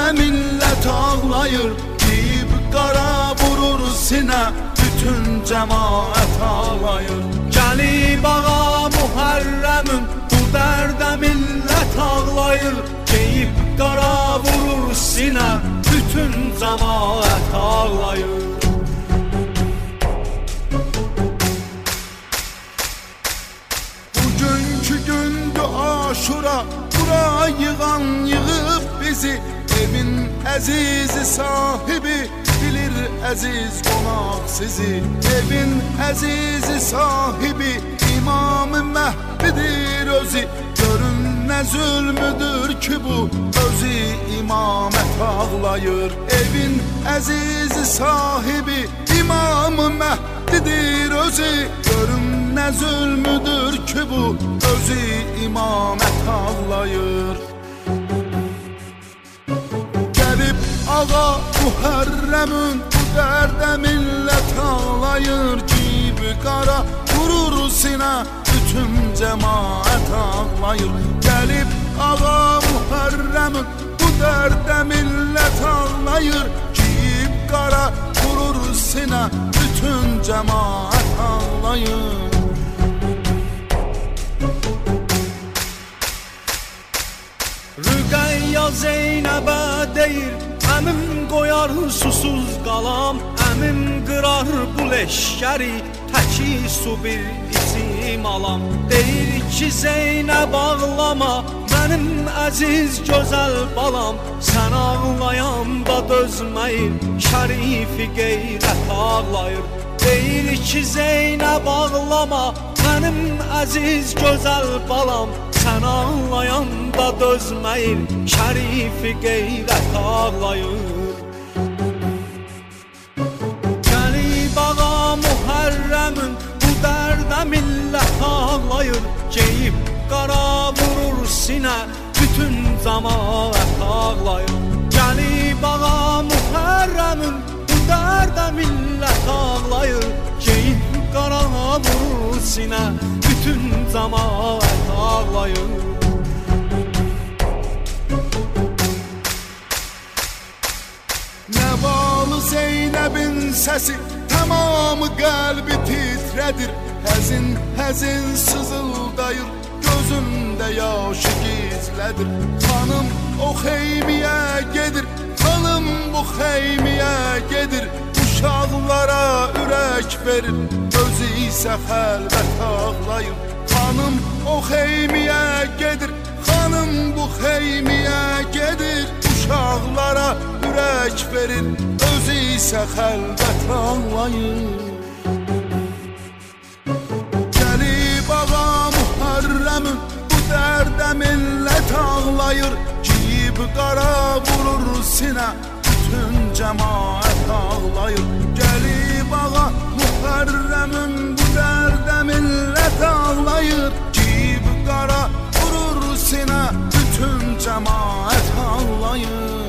dərdə millət ağlayır, giyib qara vurur sinə, bütün cəmaət ağlayır. Gəlib ağa Muhərrəmin, bu dərdə millət ağlayır, giyib qara vurur sinə, bütün cəmaət ağlayır. Bugünkü gündü Aşura, bura yığan yığıb bizi, evin əzizi sahibi bilir əziz qonaq sizi. Evin əzizi sahibi İmam-ı Məhdidir özü, görün nə zülmüdür ki bu, özü imamət ağlayır. Evin əzizi sahibi İmam-ı Məhdidir özü, görün nə zülmüdür ki bu, özü imamət ağlayır. Gəlib ağa Muhərrəmin, bu dərdə millət ağlayır, giyib qara vurur sinə, bütün cəmaət ağlayır. Gəlib ağa Muhərrəmin, bu dərdə millət ağlayır, giyib qara vurur sinə, bütün cəmaət ağlayır. Rüqəyya Zeynəbə deyir, əmim qoyar susuz qalam, əmim qırar bu leşkəri, təki su bir içim alam. Deyir ki Zeynəb ağlama, mənim əziz gözəl balam, sən ağlayanda dözməyir, şərifi qeyrət ağlayır. Deyir ki Zeynəb ağlama, mənim əziz gözəl balam, sən ağlayanda dözməyir, şərifi qeyrət ağlayır. Gəlib ağa Muhərrəmin, bu dərdə millət ağlayır, geyib qara vurur sinə, bütün cəmaət ağlayır. Gəlib ağa Muhərrəmin, bu dərdə millət ağlayır, geyib qara vurur sinə, bütün cəmaət ağlayır. Nəvalı Zeynəbin səsi tamamı qəlbi titrədir, həzin həzin sızıldayır, gözündə yaşı gizlədir. Xanım o xeymiyə gedir, xanım bu xeymiyə gedir, uşaqlara ürək verir, özü isə xəlvət ağlayır. Xanım o xeymiyə gedir, xanım bu xeymiyə gedir, uşaqlara ürək verir, özü isə xəlvət ağlayır. Gəlib ağa Muhərrəmin, bu dərdə millət ağlayır, giyib qara vurur sinə, bütün cəmaət ağlayır. Gəlib ağa Muhərrəmin, bu dərdə millət ağlayır, giyib qara vurur sinə, bütün cəmaət ağlayır.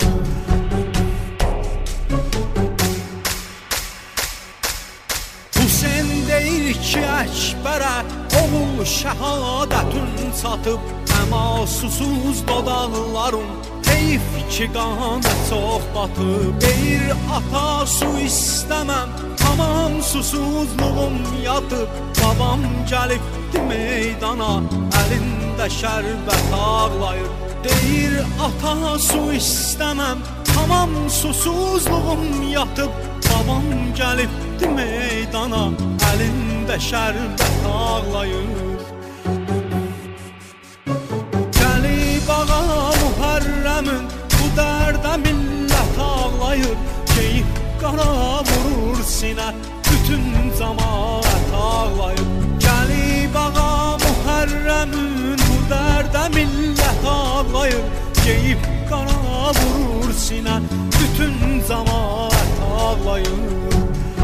Hüseyn deyir ki Əkbərə, oğul şəhadətün çatıb, əmasusuz dodaqlarım, heyf ki qana çox batıb. Deyir ata su istəməm, tamam susuzluğum yatıb, babam gəlibdi meydana, əlində şərbət ağlayır. Deyir ata su istəməm, tamam susuzluğum yatıb, babam gəlibdi meydana, əlində şərbət ağlayır. Gəlib ağa Muhərrəmin, bu dərdə millət ağlayır, geyib qara vurur sinə, bütün cəmaət ağlayır. Gəlib ağa Muhərrəmin, bu dərdə millət ağlayır, geyib qara vurur sinə, bütün cəmaət ağlayır.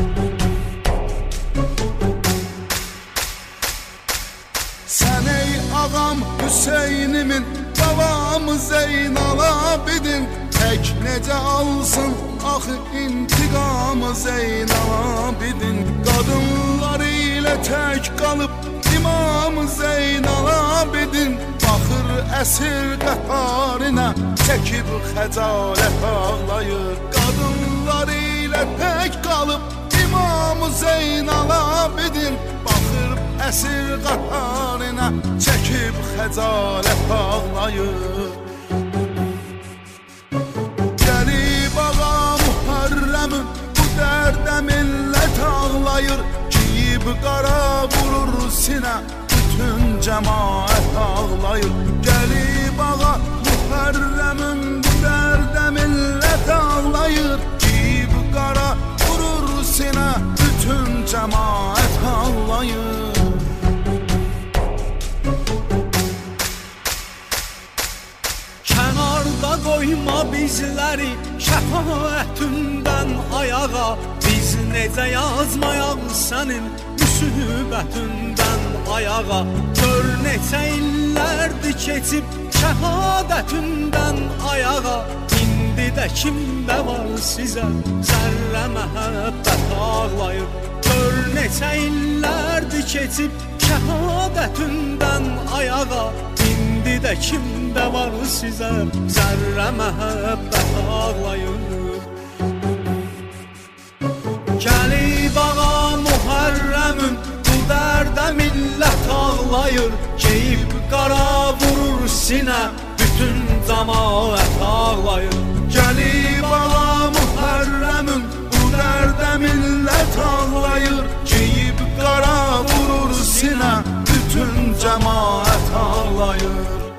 Sən ey ağam Hüseynimin, davamı Zeynal Abidin, tək necə alsın axı intiqamı Zeynal Abidin. Qadınlar ilə tək qalıb İmam Zeynal Abidin, baxır əsir qəharinə çəkib xəcalət ağlayır. Qadınlar ilə tək qalıb İmam Zeynal Abidin baxır əsir qəharinə çəkib xəcalət ağlayır. Gəlib ağa Muharrəmin bu dərdə millət ağlayır. Giyib qara vurur sinə bütün cəmaət ağlayır. Gəlib ağa Muharrəmin bu dərdə millət ağlayır. Giyib qara vurur sinə bütün cəmaət ağlayır. Kənarda qoyma bizləri şəfaətindən ayağa. Biz necə yazmayaq sənin müsibətindən ayağa. Gör neçə illərdir keçib şəhadətindən ayağa. İndi də kimdə var sizə zərrə məhəbbət ağlayır. Gör neçə illərdir keçib şəhadətindən ayağa. İndi də kimdə var sizə zərrə məhəbbət ağlayır. Gəlib ağa Muharrəmin bu dərdə millət ağlayır. Geyib qara vurur sinə bütün cəmaət ağlayır. Gəlib ağa Muharrəmin bu dərdə millət ağlayır. Geyib qara vurur sinə bütün cəmaət ağlayır.